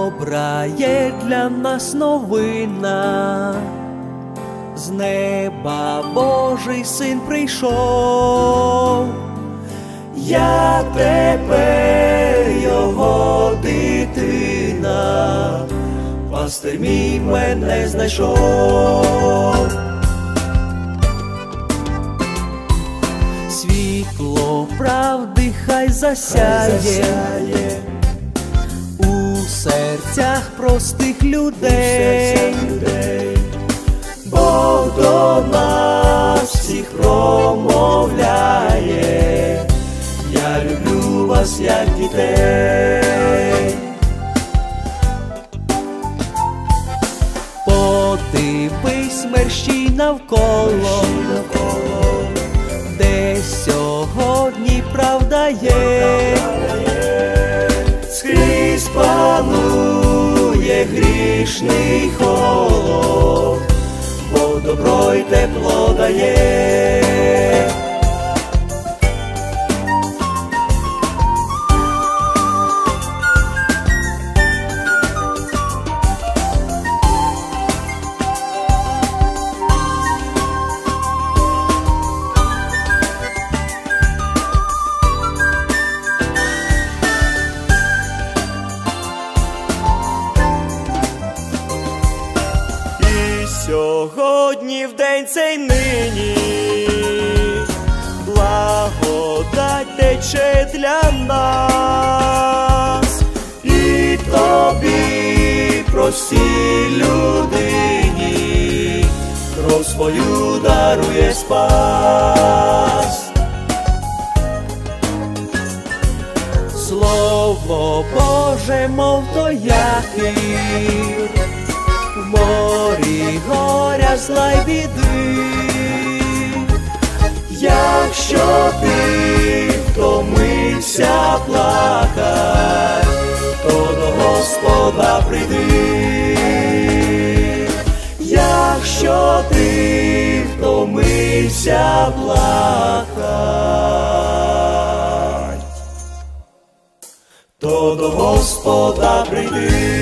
Добра є для нас новина, з неба Божий Син прийшов. Я тепер його дитина, пастир мій мене знайшов. Світло правди хай засяє у серцях простих людей. Бог до нас всіх промовляє: я люблю вас, як дітей. Подивись мерщій навколо, де сьогодні правда є. Скрізь панує грішний холод, бо добро й тепло дає. Сьогодні, в день цей нині, благодать тече для нас, і тобі, простій людині, кров свою дарує спас. Слово Боже, мов то якір, в морі горя, зла й біди. Якщо ти втомився плакать, то до Господа прийди. Якщо ти втомився плакать, то до Господа прийди.